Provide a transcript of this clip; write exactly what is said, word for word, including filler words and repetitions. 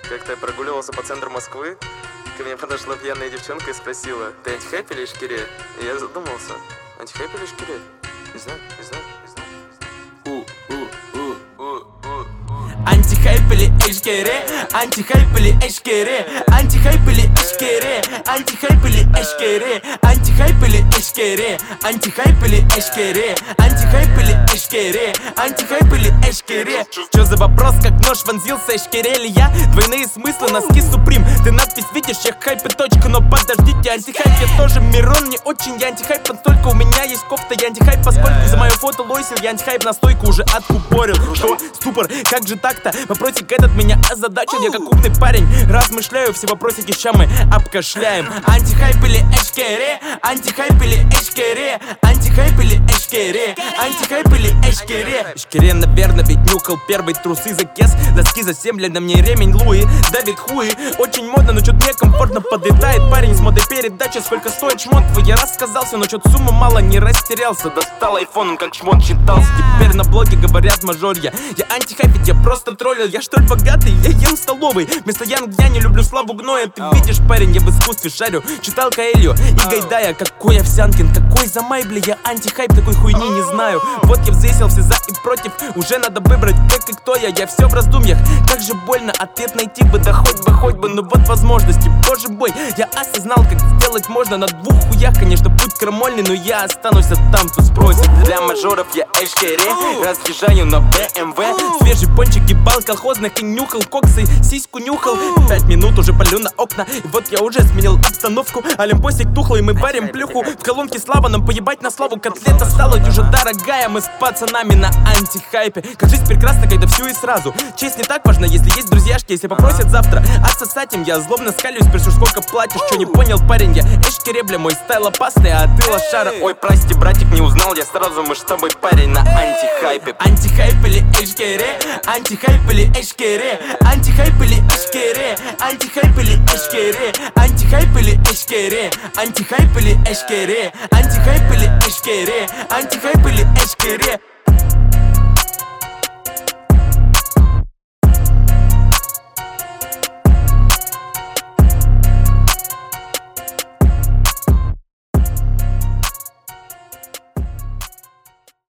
Как-то я прогуливался по центру Москвы, ко мне подошла пьяная девчонка и спросила: ты антихайп или ишкере? И я задумался: антихайп или ишкере? Не знаю, не знаю, не знаю, не знаю. Антихайп или ишкере? Антихайп или ишкере? Антихайп или ишкере? Антихайп или ишкере? Антихайп или ишкере? Антихайп или ишкере? Антихайп или ишкере? Антихайп или ишкере? Чё за вопрос, как нож вонзился, ишкере ли я? Двойные смыслы, носки Суприм. Ты надпись видишь, я хайпе точка, но подождите, антихайп я тоже Мирон, не очень, я антихайп, настолько у меня есть кофта, я антихайп, поскольку за мое фото лойсил, я антихайп настойку уже откупорил. Что? Ступор, как же так-то? Вопросик этот меня озадачил, я как умный парень размышляю, все вопросики ща мы обкашляем. Антихайп или ишкере? Антихайп или ишкере? Антихайп или ишкере? Антихайп или ишкере? Ишкере, наверное, ведь нюхал первый трусы за кес, доски за семь лет, на мне ремень Луи, Давид хуи. Очень модно, но чё-то некомфортно подлетает парень с модой передачи. Сколько стоит шмот твой, я рассказался, но чё-то сумма мало, не растерялся. Достал айфон, он как шмот считался. Теперь на блоге говорят мажорья. Я антихайп, ведь я просто троллил. Я что ли богатый, я ем столовый. Вместо Янг я не люблю славу гноя. Ты видишь, парень, я в искусстве шарю. Читал Каэльо и Гайдая. Какой Овсянкин, какой Замай, бля, я антихайп, такой хуйни не знаю. Вот я взвесил все за и против, уже надо выбрать как и кто я. Я все в раздумьях, как же больно ответ найти бы. Да хоть бы, хоть бы, ну вот возможности, боже мой. Я осознал, как сделать можно на двух хуях. Конечно, путь крамольный, но я останусь, а там кто спросит. Для мажоров я ишкере, разъезжаю на бэ эм вэ. Свежий пончик ебал колхозных и нюхал коксы, сиську нюхал. Пять минут уже палю на окна, и вот я уже сменил обстановку. Олимпосик тухлый, мы варим плюху. В колонке слава, нам поебать на славу. Котлета стала уже дорогая, мы с пацанами на антихайпе. Как жизнь прекрасна, когда всю и сразу. Честь не так важна, если есть друзьяшки. Если попросят завтра отсосать им, я злобно скалюсь, спрошу, сколько платишь. Чё не понял, парень, я ишкере, бля, мой стайл опасный, а ты лошара. Ой, прости, братик, не узнал я сразу, мы с тобой, парень, на антихайпе. Антихайп или ишкере? Антихайп или ишкере? Антихайп или ишкере? Антихайп или ишкере? Антихайп или ишкере? Антихайп или ишкере? Антихайп или ишкере? Антихайп или ишкере?